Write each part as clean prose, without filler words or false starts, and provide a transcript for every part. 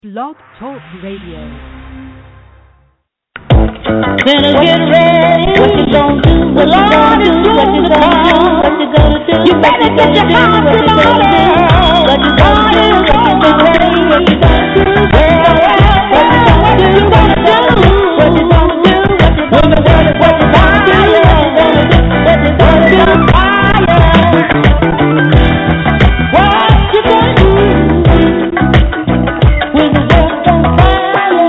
Blog Talk Radio. Better get ready. What you gonna do? What you gonna do? What you gonna do? What you gonna do? You better get your house in order. What you gonna do? What you gonna do? What you gonna do? What you gonna do? What you gonna do? What you gonna do? What you gonna do? What you gonna do? What you gonna do? What you gonna do? When the world's on fire.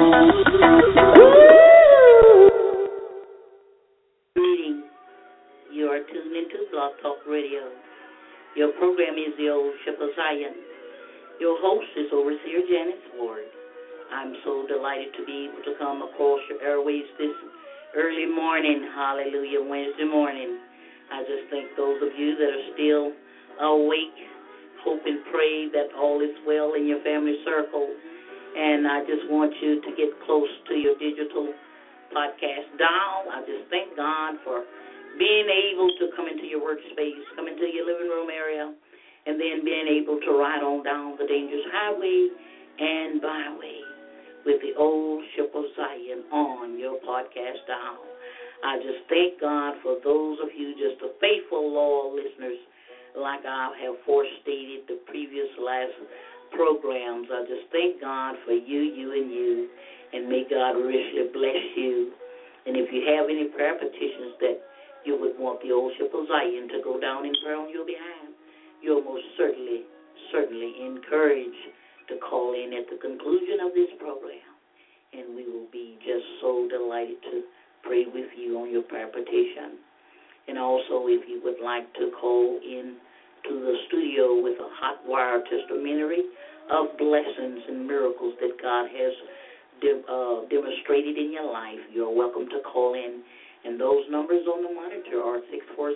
You are tuned into Blog Talk Radio. Your program is the Old Ship of Zion. Your host is Overseer Janice Ward. I'm so delighted to be able to come across your airways this early morning, hallelujah, Wednesday morning. I just thank those of you that are still awake, hope and pray that all is well in your family circle. And I just want you to get close to your digital podcast dial. I just thank God for being able to come into your workspace, come into your living room area, and then being able to ride on down the dangerous highway and byway with the Old Ship of Zion on your podcast dial. I just thank God for those of you, just the faithful, loyal listeners, like I have forestated the previous last programs. I just thank God for you, and may God richly bless you. And if you have any prayer petitions that you would want the Old Ship of Zion to go down in prayer on your behalf, you're most certainly encouraged to call in at the conclusion of this program. And we will be just so delighted to pray with you on your prayer petition. And also, if you would like to call in to the studio with a hot wire testimony of blessings and miracles that God has demonstrated in your life, you're welcome to call in. And those numbers on the monitor are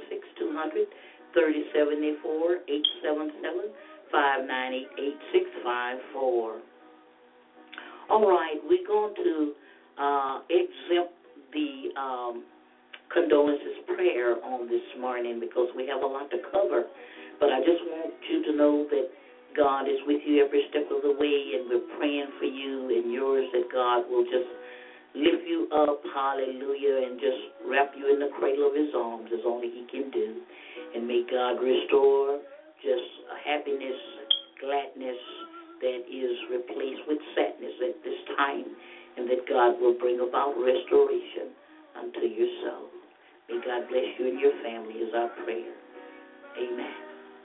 646-200-3074, 877-598-8654. All right, we're going to exempt the condolences prayer on this morning because we have a lot to cover. But I just want you to know that God is with you every step of the way, and we're praying for you and yours that God will just lift you up, hallelujah, and just wrap you in the cradle of his arms as only he can do. And may God restore just a happiness, gladness that is replaced with sadness at this time, and that God will bring about restoration unto your soul. May God bless you and your family is our prayer. Amen.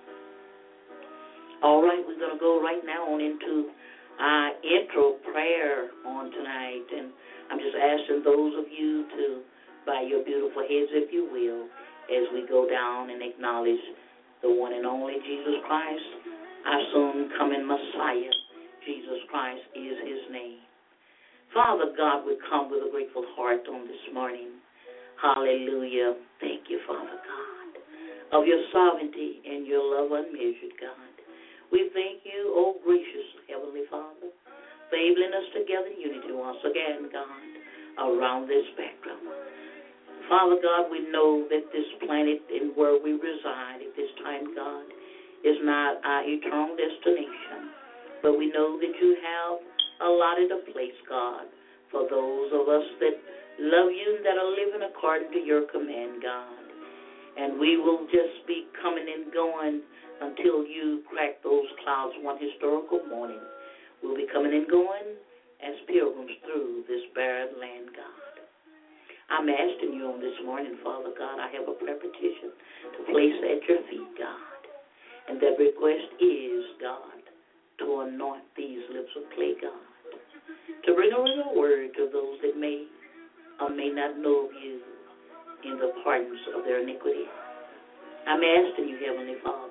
All right, we're going to go right now on into our intro prayer on tonight, and I'm just asking those of you to bow your beautiful heads, if you will, as we go down and acknowledge the one and only Jesus Christ, our soon coming Messiah. Jesus Christ is his name. Father God, we come with a grateful heart on this morning. Hallelujah. Thank you, Father God, of your sovereignty and your love unmeasured, God. We thank you, oh gracious Heavenly Father, for enabling us together in unity once again, God, around this background. Father God, we know that this planet and where we reside at this time, God, is not our eternal destination, but we know that you have allotted a place, God, for those of us that love you and that are living according to your command, God. And we will just be coming and going until you crack those clouds one historical morning. We'll be coming and going as pilgrims through this barren land, God. I'm asking you on this morning, Father God, I have a prayer petition to place at your feet, God. And that request is, God, to anoint these lips of clay, God, to bring a real word to those that may or may not know of you in the pardons of their iniquity. I'm asking you, Heavenly Father,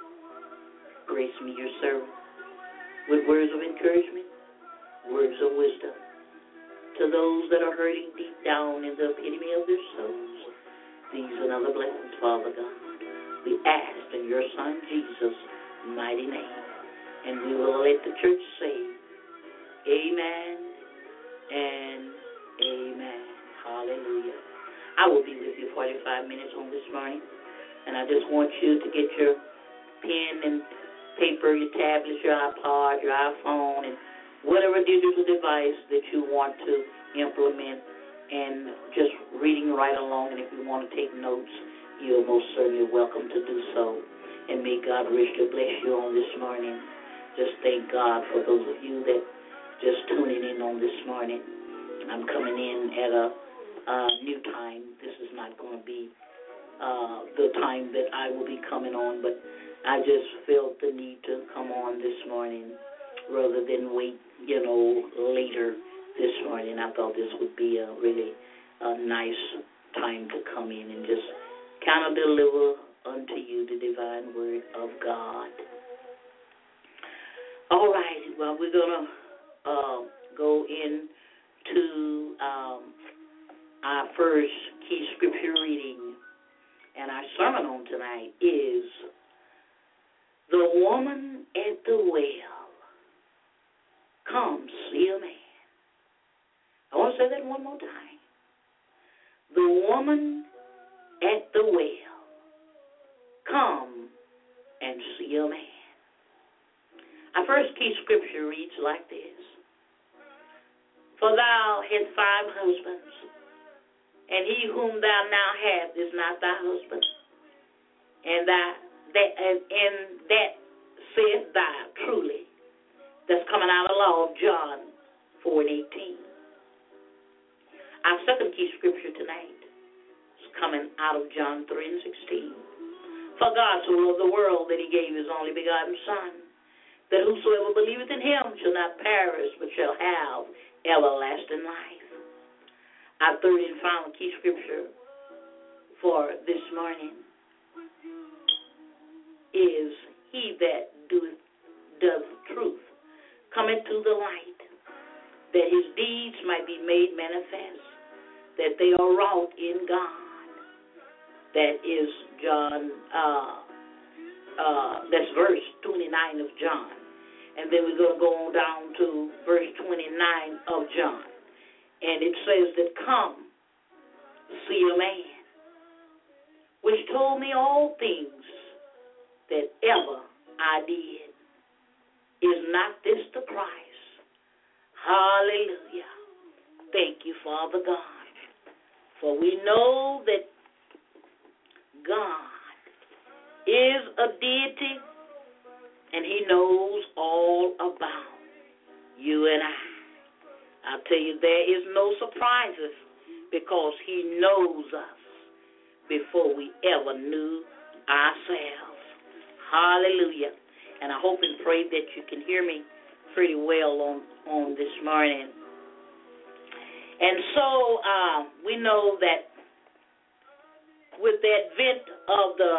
grace me, your servant, with words of encouragement, words of wisdom, to those that are hurting deep down in the epitome of their souls. These and other blessings, Father God, we ask in your Son Jesus' mighty name. And we will let the church say, amen and amen. Hallelujah. I will be with you 45 minutes on this morning, and I just want you to get your pen and paper, your tablets, your iPod, your iPhone, and whatever digital device that you want to implement, and just reading right along. And if you want to take notes, you're most certainly welcome to do so. And may God richly bless you on this morning. Just thank God for those of you that just tuning in on this morning. I'm coming in at a new time. This is not going to be the time that I will be coming on, but I just felt the need to come on this morning rather than wait, later this morning. I thought this would be a really nice time to come in and just kind of deliver unto you the divine word of God. All right, well, we're going to go into our first key scripture reading, and our sermon on tonight is the woman at the well. Come, see a man. I want to say that one more time. The woman at the well. Come and see a man. Our first key scripture reads like this. For thou hast 5 husbands, and he whom thou now hast is not thy husband. And that saith thou truly. That's coming out of the law of John 4:18. Our second key scripture tonight is coming out of John 3:16. For God so loved the world that he gave his only begotten Son, that whosoever believeth in him shall not perish, but shall have everlasting life. Our third and final key scripture for this morning is, he that does truth cometh to the light, that his deeds might be made manifest, that they are wrought in God. That is John, that's verse 29 of John. And then we're going to go on down to verse 29 of John. And it says that, come, see a man, which told me all things that ever I did. Is not this the Christ? Hallelujah. Thank you, Father God. For we know that God is a deity, and he knows all about you and I. I'll tell you, there is no surprises, because he knows us before we ever knew ourselves. Hallelujah. And I hope and pray that you can hear me pretty well on this morning. And so we know that with the advent of the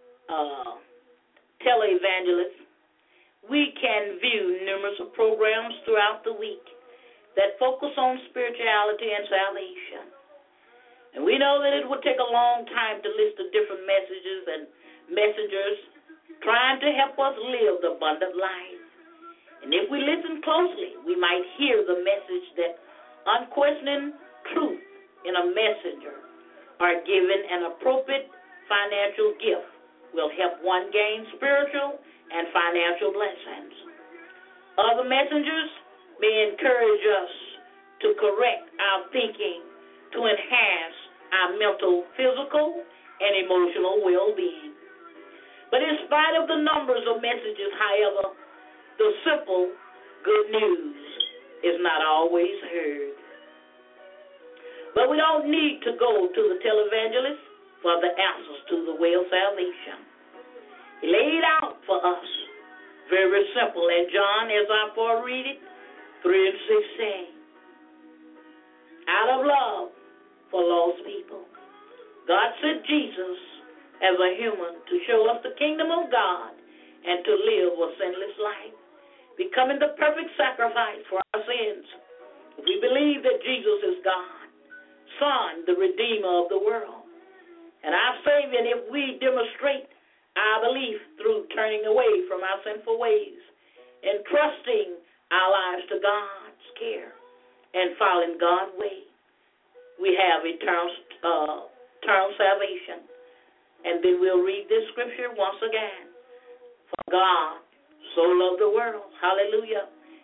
televangelist, we can view numerous programs throughout the week that focus on spirituality and salvation. And we know that it would take a long time to list the different messages and messengers trying to help us live the abundant life. And if we listen closely, we might hear the message that unquestioning truth in a messenger or given an appropriate financial gift will help one gain spiritual and financial blessings. Other messengers may encourage us to correct our thinking to enhance our mental, physical, and emotional well-being. But in spite of the numbers of messages, however, the simple good news is not always heard. But we don't need to go to the televangelist for the answers to the way of salvation. He laid out for us, very simple, and John, as I read it, 3:16. Out of love for lost people, God sent Jesus as a human to show us the kingdom of God and to live a sinless life, becoming the perfect sacrifice for our sins. If we believe that Jesus is God, Son, the Redeemer of the world, and our Savior, and if we demonstrate our belief through turning away from our sinful ways and trusting our lives to God's care and following God's way, we have eternal salvation. And then we'll read this scripture once again. For God so loved the world, hallelujah,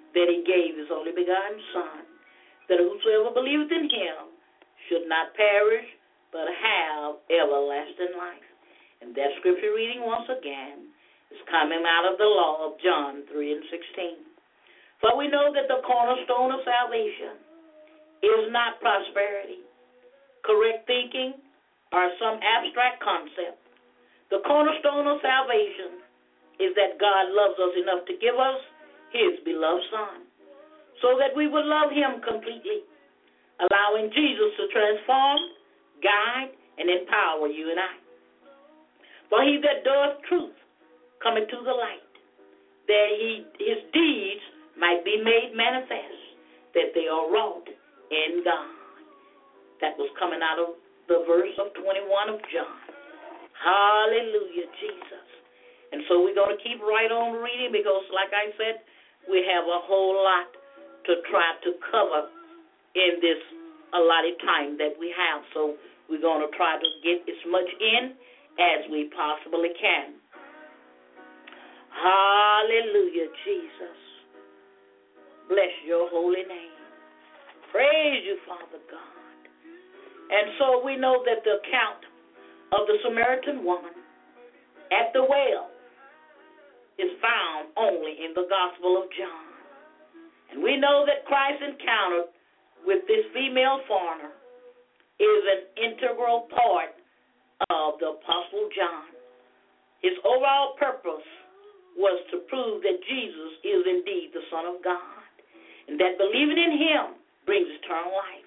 that he gave his only begotten Son, that whosoever believeth in him should not perish, but have everlasting life. And that scripture reading once again is coming out of the law of John 3:16. For we know that the cornerstone of salvation is not prosperity, correct thinking, or some abstract concept. The cornerstone of salvation is that God loves us enough to give us his beloved Son, so that we would love him completely, allowing Jesus to transform, guide, and empower you and I. For he that doeth truth cometh to the light, that his deeds might be made manifest, that they are wrought in God. That was coming out of the verse of 21 of John. Hallelujah, Jesus. And so we're going to keep right on reading because, like I said, we have a whole lot to try to cover in this allotted time that we have. So we're going to try to get as much in as we possibly can. Hallelujah, Jesus. Bless your holy name. Praise you, Father God. And so we know that the account of the Samaritan woman at the well is found only in the Gospel of John. And we know that Christ's encounter with this female foreigner is an integral part of the Apostle John. His overall purpose was to prove that Jesus is indeed the Son of God, and that believing in him brings eternal life.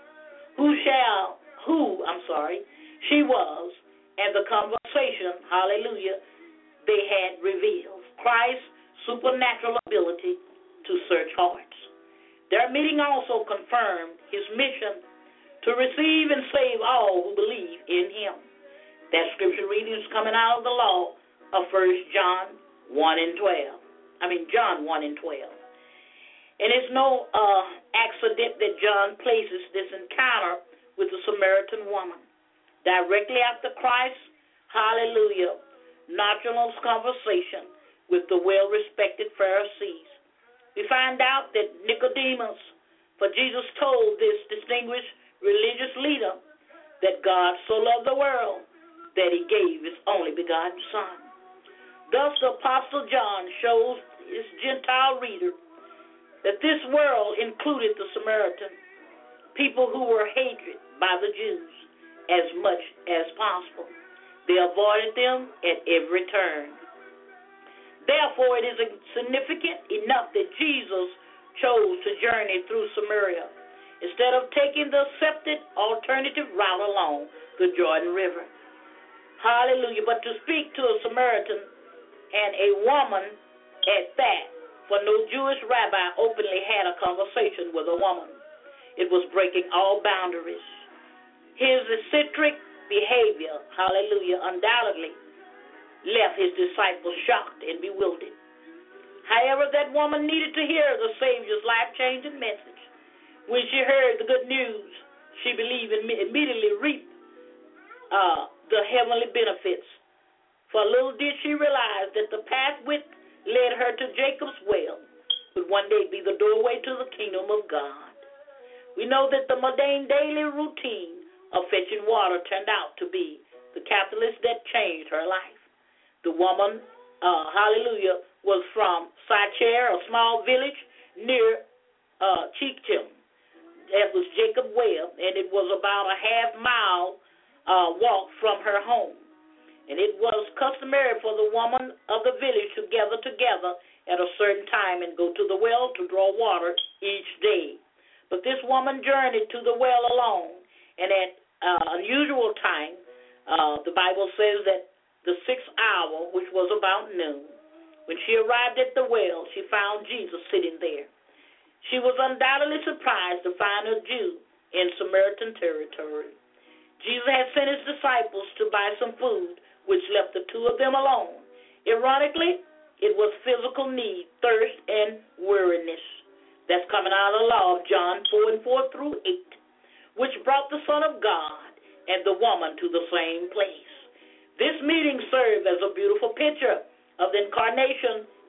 She was, and the conversation, hallelujah, they had revealed Christ's supernatural ability to search hearts. Their meeting also confirmed his mission to receive and save all who believe in him. That scripture reading is coming out of the law of 1 John 1:12. John 1:12. And it's no accident that John places this encounter with the Samaritan woman directly after Christ's, hallelujah, nocturnal conversation with the well-respected Pharisees. We find out that Nicodemus, for Jesus told this distinguished religious leader that God so loved the world that he gave his only begotten Son. Thus the Apostle John shows his Gentile reader that this world included the Samaritan, people who were hated by the Jews as much as possible. They avoided them at every turn. Therefore, it is significant enough that Jesus chose to journey through Samaria instead of taking the accepted alternative route along the Jordan River. Hallelujah. But to speak to a Samaritan and a woman at that, for no Jewish rabbi openly had a conversation with a woman. It was breaking all boundaries. His eccentric behavior, hallelujah, undoubtedly left his disciples shocked and bewildered. However, that woman needed to hear the Savior's life-changing message. When she heard the good news, she believed and immediately reaped the heavenly benefits. For little did she realize that the path which led her to Jacob's well would one day be the doorway to the kingdom of God. We know that the mundane daily routine of fetching water turned out to be the catalyst that changed her life. The woman, hallelujah, was from Sychar, a small village near Shechem. That was Jacob's well, and it was about a half-mile walk from her home. And it was customary for the woman of the village to gather together at a certain time and go to the well to draw water each day. But this woman journeyed to the well alone, and at unusual time, the Bible says that the 6th hour, which was about noon, when she arrived at the well, she found Jesus sitting there. She was undoubtedly surprised to find a Jew in Samaritan territory. Jesus had sent his disciples to buy some food, which left the two of them alone. Ironically, it was physical need, thirst, and weariness. That's coming out of the law of John 4:4 through 8, which brought the Son of God and the woman to the same place. This meeting served as a beautiful picture of the incarnation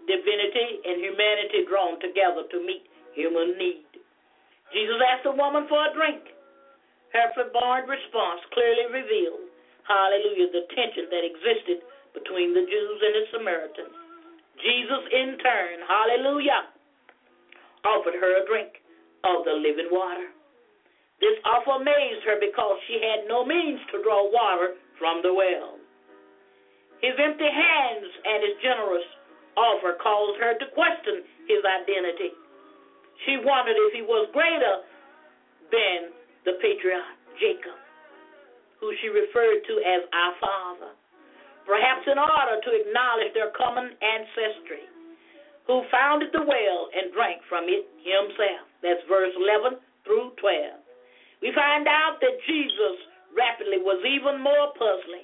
divinity and humanity drawn together to meet human need. Jesus asked the woman for a drink. Her foreborn response clearly revealed, hallelujah, the tension that existed between the Jews and the Samaritans. Jesus, in turn, hallelujah, offered her a drink of the living water. This offer amazed her because she had no means to draw water from the well. His empty hands and his generous offer caused her to question his identity. She wondered if he was greater than the patriarch Jacob, who she referred to as our father, perhaps in order to acknowledge their common ancestry, who founded the well and drank from it himself. That's verse 11 through 12. We find out that Jesus rapidly was even more puzzling.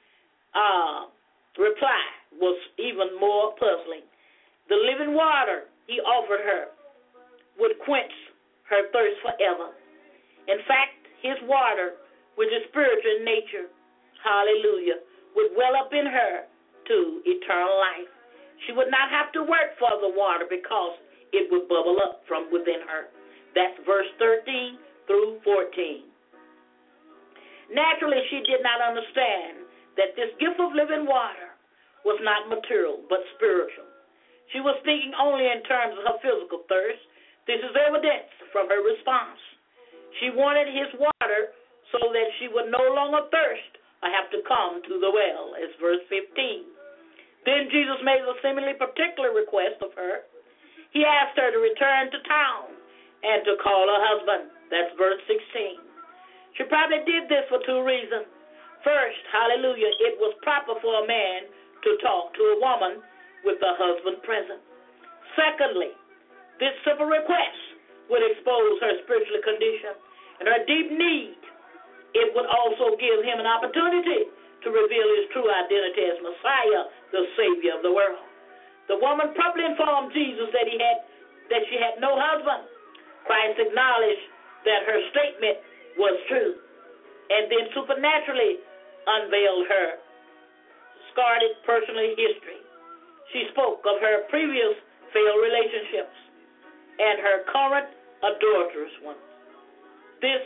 Reply was even more puzzling. The living water he offered her would quench her thirst forever. In fact, his water, which is spiritual in nature, hallelujah, would well up in her to eternal life. She would not have to work for the water because it would bubble up from within her. That's verse 13 through 14. Naturally, she did not understand that this gift of living water was not material but spiritual. She was thinking only in terms of her physical thirst. This is evidence from her response. She wanted his water so that she would no longer thirst or have to come to the well. It's verse 15. Then Jesus made a seemingly particular request of her. He asked her to return to town and to call her husband. That's verse 16. She probably did this for two reasons. First, hallelujah, it was proper for a man to talk to a woman with a husband present. Secondly, this simple request would expose her spiritual condition and her deep need. It would also give him an opportunity to reveal his true identity as Messiah, the Savior of the world. The woman promptly informed Jesus that she had no husband. Christ acknowledged that her statement was true, and then supernaturally unveiled her scarred personal history. She spoke of her previous failed relationships and her current adulterous one. This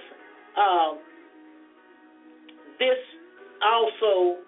also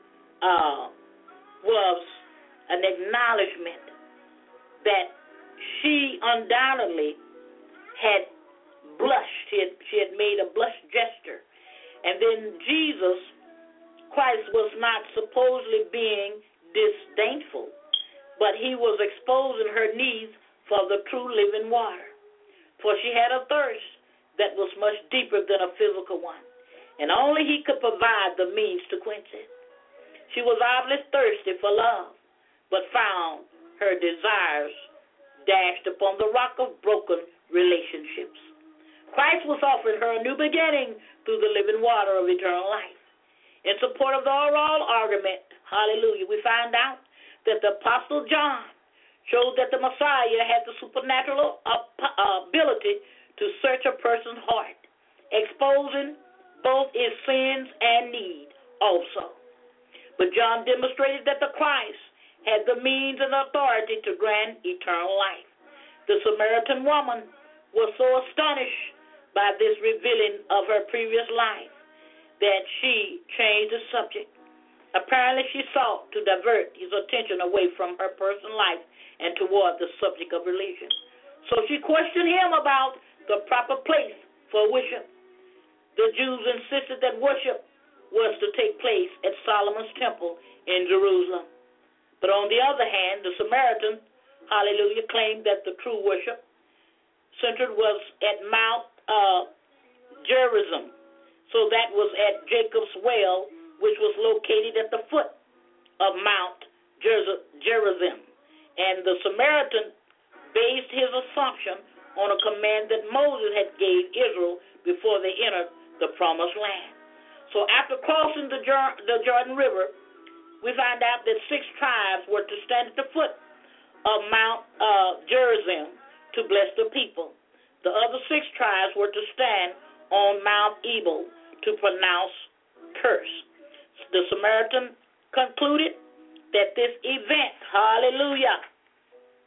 was an acknowledgement that she undoubtedly had blushed. She had made a blush gesture. And then Jesus Christ was not supposedly being disdainful, but he was exposing her needs for the true living water. For she had a thirst that was much deeper than a physical one, and only he could provide the means to quench it. She was obviously thirsty for love, but found her desires dashed upon the rock of broken relationships. Christ was offering her a new beginning through the living water of eternal life. In support of the overall argument, hallelujah, we find out that the Apostle John showed that the Messiah had the supernatural ability to search a person's heart, exposing both his sins and need also. But John demonstrated that the Christ had the means and authority to grant eternal life. The Samaritan woman was so astonished by this revealing of her previous life that she changed the subject. Apparently, she sought to divert his attention away from her personal life and toward the subject of religion. So she questioned him about the proper place for worship. The Jews insisted that worship was to take place at Solomon's temple in Jerusalem. But on the other hand, the Samaritan, hallelujah, claimed that the true worship centered was at Mount Gerizim. So that was at Jacob's well, which was located at the foot of Mount Gerizim. And the Samaritan based his assumption on a command that Moses had gave Israel before they entered the promised land. So after crossing the Jordan River, we find out that 6 tribes were to stand at the foot of Mount Gerizim to bless the people. The other 6 tribes were to stand on Mount Ebal to pronounce curse. The Samaritan concluded that this event, hallelujah,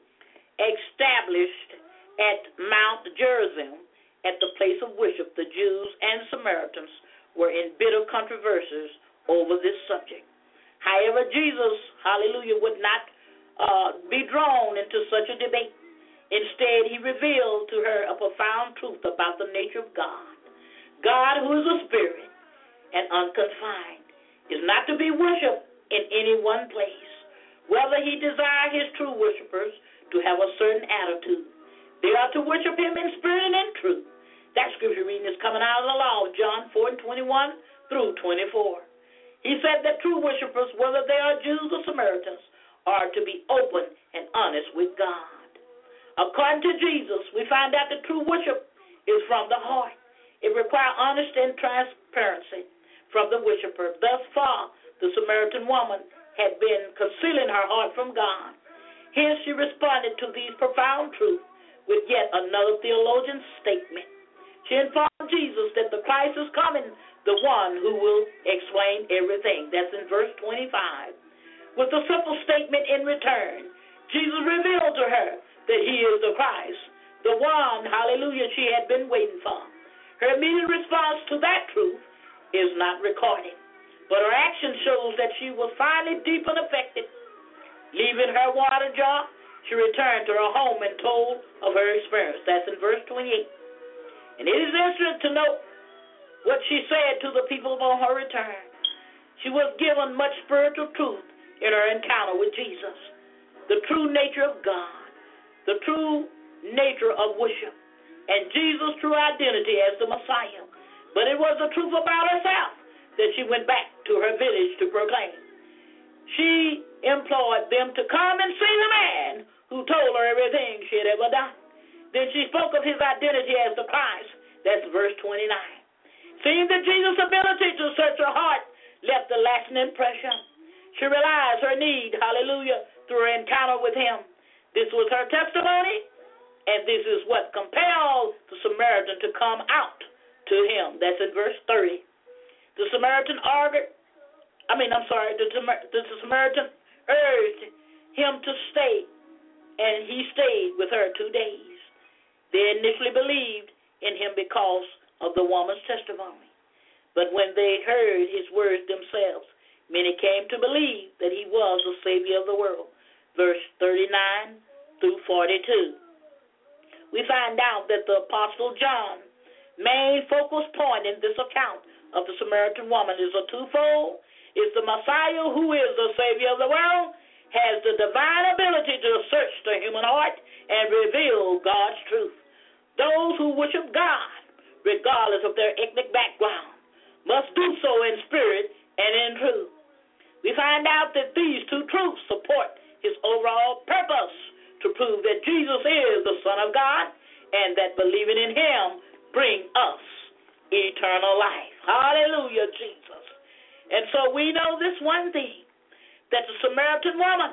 established at Mount Gerizim at the place of worship, the Jews and Samaritans were in bitter controversies over this subject. However, Jesus, hallelujah, would not be drawn into such a debate. Instead, he revealed to her a profound truth about the nature of God. God, who is a spirit and unconfined, is not to be worshipped in any one place. Whether he desires his true worshipers to have a certain attitude, they are to worship him in spirit and in truth. That scripture reading is coming out of the law of John 4:21 through 24. He said that true worshipers, whether they are Jews or Samaritans, are to be open and honest with God. According to Jesus, we find out that true worship is from the heart. It requires honesty and transparency from the worshiper. Thus far, the Samaritan woman had been concealing her heart from God. Hence, she responded to these profound truths with yet another theologian's statement. She informed Jesus that the Christ is coming, the one who will explain everything. That's in verse 25. With a simple statement in return, Jesus revealed to her that he is the Christ, the one, hallelujah, she had been waiting for. Her immediate response to that truth is not recorded, but her action shows that she was finally deeply affected. Leaving her water jar, she returned to her home and told of her experience. That's in verse 28. And it is interesting to note what she said to the people on her return. She was given much spiritual truth in her encounter with Jesus, the true nature of God, the true nature of worship, and Jesus' true identity as the Messiah. But it was the truth about herself that she went back to her village to proclaim. She implored them to come and see the man who told her everything she had ever done. Then she spoke of his identity as the Christ. That's verse 29. Seeing that Jesus' ability to search her heart left a lasting impression, she realized her need, hallelujah, through her encounter with him. This was her testimony, and this is what compelled the Samaritan to come out to him. That's in verse 30. The Samaritan urged him to stay, and he stayed with her 2 days. They initially believed in him because of the woman's testimony. But when they heard his words themselves, many came to believe that he was the Savior of the world. Verse 39 through 42. We find out that the Apostle John, main focus point in this account of the Samaritan woman is a twofold. Is the Messiah, who is the Savior of the world, has the divine ability to search the human heart and reveal God's truth. Those who worship God, regardless of their ethnic background, must do so in spirit and in truth. We find out that these two truths support his overall purpose to prove that Jesus is the Son of God and that believing in him bring us eternal life. Hallelujah, Jesus. And so we know this one thing, that the Samaritan woman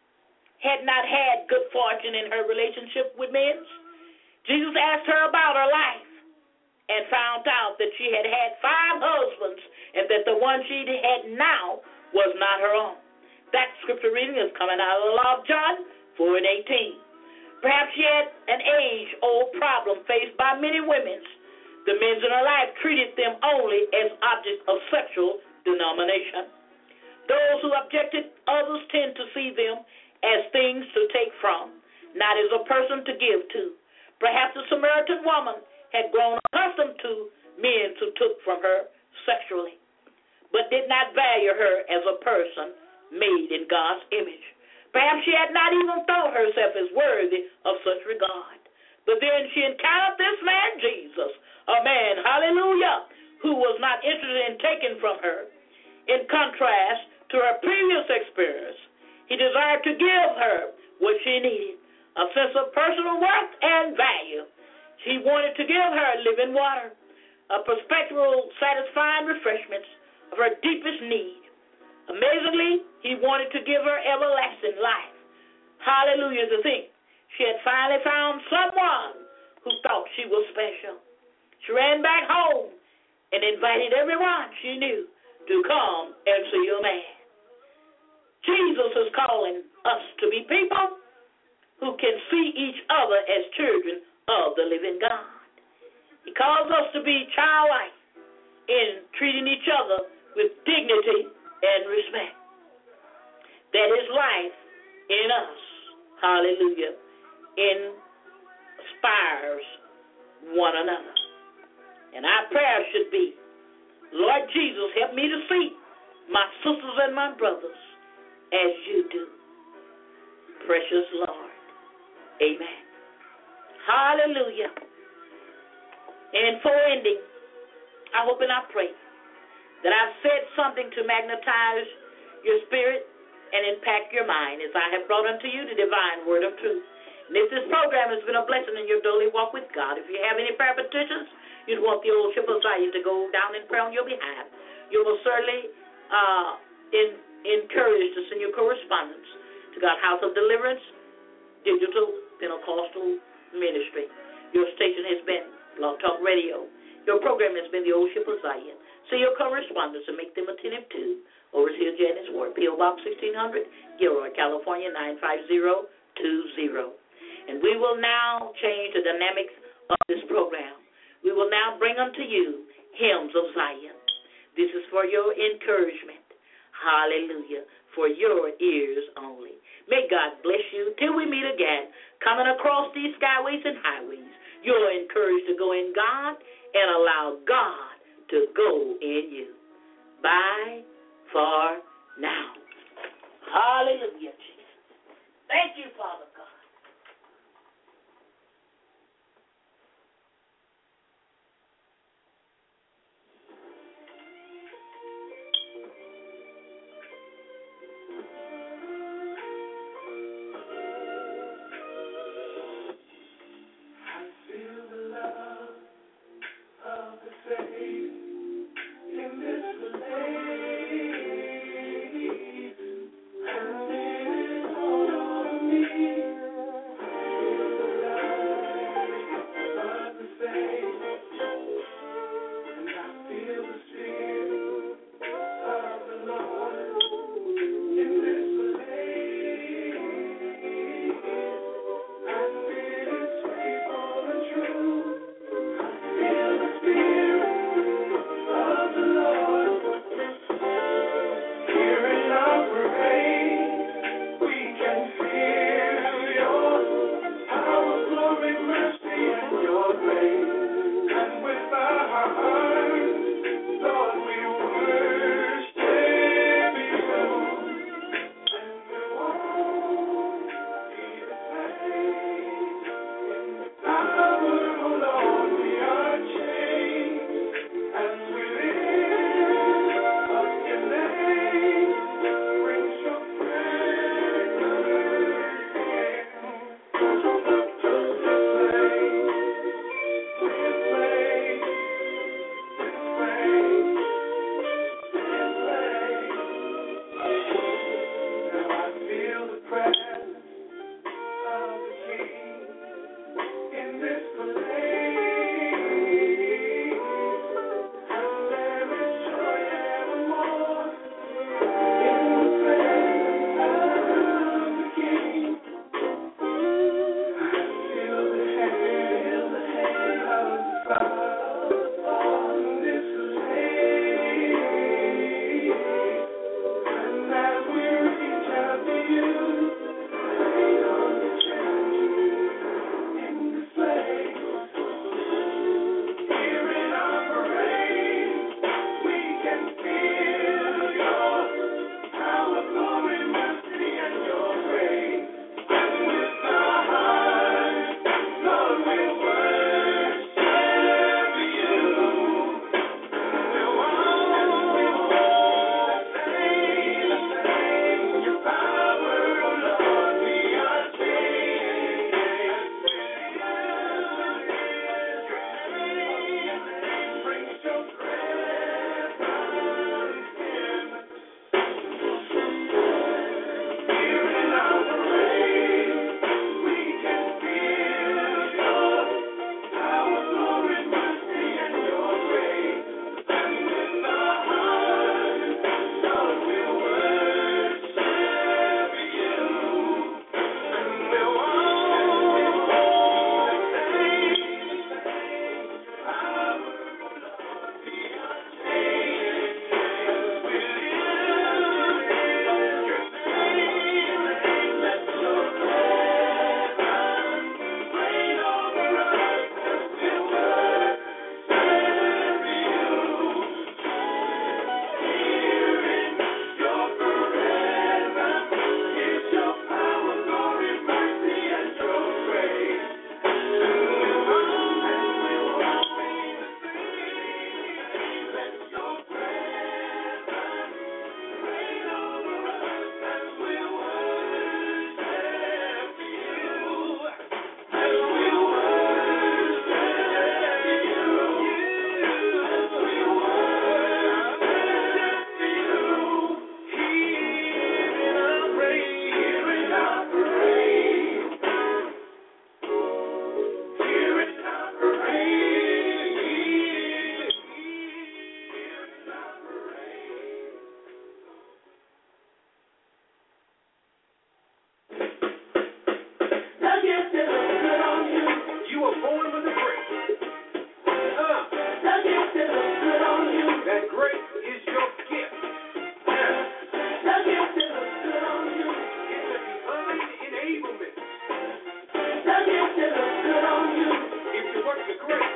had not had good fortune in her relationship with men. Jesus asked her about her life and found out that she had had 5 husbands and that the one she had now was not her own. That scripture reading is coming out of the law of John 4:18. Perhaps she had an age-old problem faced by many women. The men in her life treated them only as objects of sexual denomination. Those who objected others tend to see them as things to take from, not as a person to give to. Perhaps the Samaritan woman had grown accustomed to men who took from her sexually, but did not value her as a person made in God's image. Perhaps she had not even thought herself as worthy of such regard. But then she encountered this man, Jesus, a man, hallelujah, who was not interested in taking from her. In contrast to her previous experience, he desired to give her what she needed, a sense of personal worth and value. He wanted to give her living water, a perpetual satisfying refreshment of her deepest need. Amazingly, he wanted to give her everlasting life. Hallelujah, to think she had finally found someone who thought she was special. She ran back home and invited everyone she knew to come and see a man. Jesus is calling us to be people who can see each other as children of the living God. He calls us to be childlike in treating each other with dignity and respect. That is life in us, hallelujah, inspires one another. And our prayer should be, Lord Jesus, help me to see my sisters and my brothers as you do. Precious Lord. Amen. Hallelujah. And for ending, I hope and I pray that I've said something to magnetize your spirit and impact your mind as I have brought unto you the divine word of truth. And if this program has been a blessing in your daily walk with God, if you have any prayer petitions, you'd want the old ship of Zion to go down in prayer on your behalf, you will certainly encourage to send your correspondence to God's House of Deliverance, Digital Pentecostal Ministry. Your station has been Blog Talk Radio. Your program has been the Old Ship of Zion. Send your correspondence and make them attentive to Overseer Janice Ward, P.O. Box 1600, Gilroy, California, 95020. And we will now change the dynamics of this program. We will now bring unto you Hymns of Zion. This is for your encouragement. Hallelujah. For your ears only. May God bless you till we meet again. Coming across these skyways and highways, you're encouraged to go in God and allow God to go in you. Bye for now. Hallelujah, Jesus. Thank you, Father God. Me.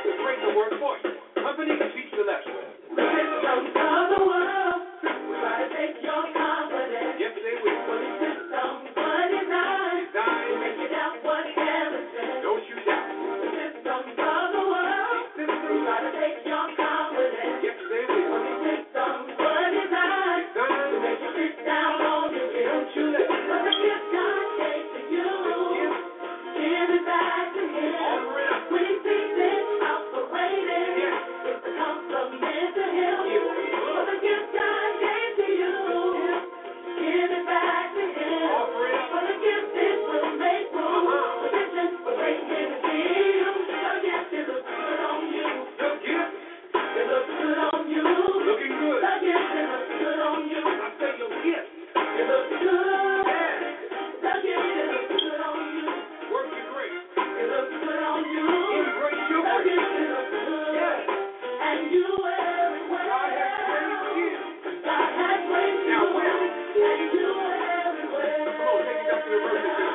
Great to work for you. Company teach the lesson. Systems of the world will try to take your confidence. Yes, they will. But the systems were designed to make you doubt what heaven said. Don't you doubt. The systems of the world will try to take your confidence. Yes, they will. But the systems were designed to make you sit down on your guilt. Don't you let them. But the gift God gave to you, give it back to Him. Offer it up. When He sees it operating, Yes. it's a compliment to Him. For the gift God gave to you, give it back to Him. Offer it up. For the gift it will make room. Position for greatness to you. The gift it looks good on you. The gift It looks good on you. looking good. The gift it looks good on you. I say your gift. It looks good. Yeah. The gift it looks good on you. Work your great. It looks good on you. Embrace your The great. gift it looks good. Yes. And you wear it well. God has graced you. God has graced you. Now wear it. And you wear it well. Come on, take it up to the verse again.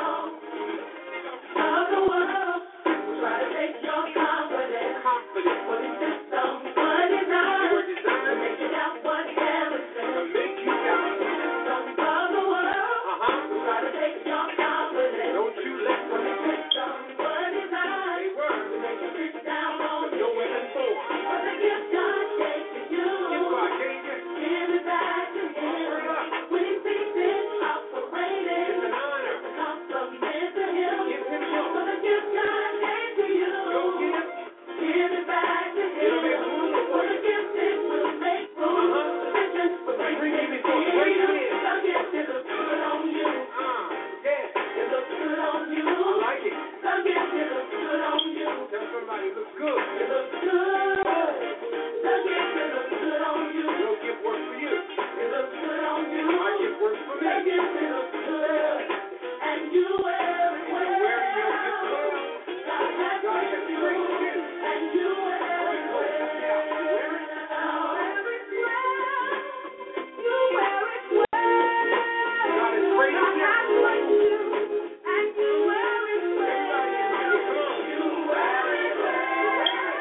Of the world will try to take your confidence. Confidence. For the systems were They designed were to designed make you doubt what heaven to said. make you doubt. Systems of the world will try to take your confidence. Don't you let For them. the systems were They designed were. to make you sit down on No your weapon formed. For the gift God gave to you, If God gave you, give it back to Him. offer it up. When He sees it It's operating, an honor. it's a compliment to Him. Give Him For glory. the gift God gave to you, Your gift, give it back to it'll Him. make room For for the you. gift it will make room. Position for Bring greatness me to before you. great men. The gift it looks good on you. Yeah. It looks good on you. I like it. The gift it looks good on you. Tell somebody it looks good. It looks good. The gift it looks good on you. Your gift works for you. It looks good on you. My gift works for The me. gift it looks good. And you wear it well. You wear your gift well. God has God has graced you. graced you. And you wear it well. Yeah, you wear it. You wear it well. God has graced God you. has graced you. And you wear it well. You wear it well.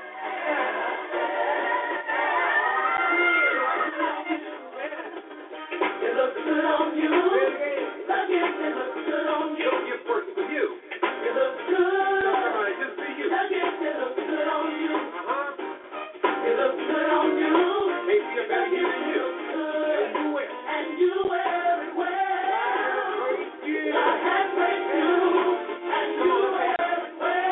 It looks good on you. The gift it looks good on you. Your gift works for you. It looks Tell good. somebody just be you. The gift it looks good on you. Uh-huh. It looks good on you. May be a better you than you. Good. And you wear. And you wear it well. Praise you. God has graced you. And you wear it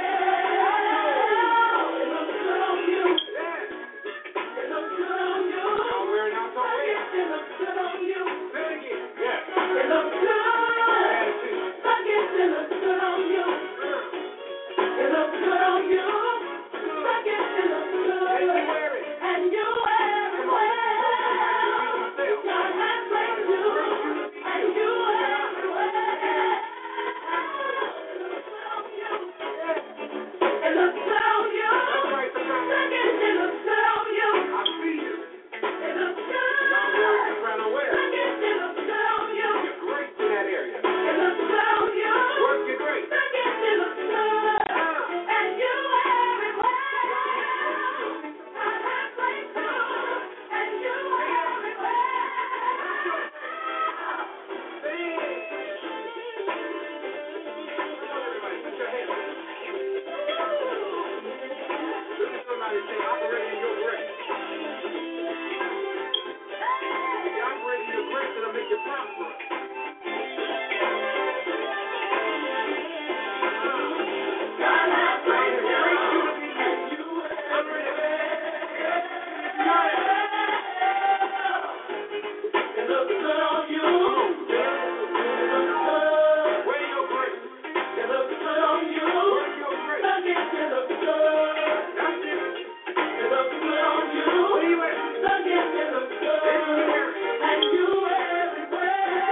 well. It looks good on you. Yeah. It looks good on you. Y'all wearing out The some way. gift it looks good on you. Say it again. Yes. It looks good. Attitude. The gift it looks good on you. It looks good on you. The gift it looks good. And you wear it. And you wear it Come on. well. Show somebody to be themselves. God has graced you. And you wear it well. It looks good on you. That's right, somebody. The gift it looks good on you. I see you. It looks good. Y'all wearing some kind of wear. The gift it looks good on you. You're great in that area. It looks good on you. Work your great. The gift it looks good. And you wear it well. God has graced you. And you wear it well. Everybody, put your hands up. Look at somebody and say, operate in your grace. If you operate in your grace, it'll make you prosperous. God has graced you. And you operate in It looks good on you. Come on, It looks good. wear your grace. It looks good on you. Work your grace. The gift it looks good. That's it. It looks good on you. What do you wear? The gift it looks good. And you wear it. And you wear it well.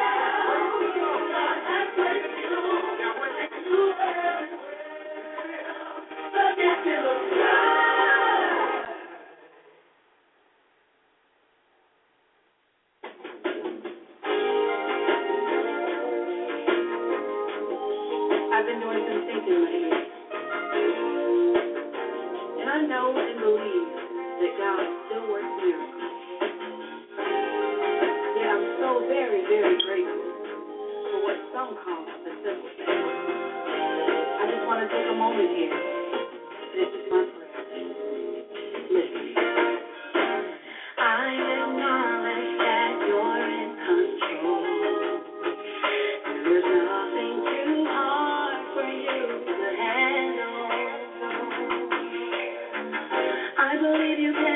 I know and believe that God still works miracles. Yet I'm so very, very grateful for what some call the simple things. I just want to take a moment here. This is my prayer. Listen. I acknowledge that you're in control. There's nothing too hard for you to handle. I believe you can.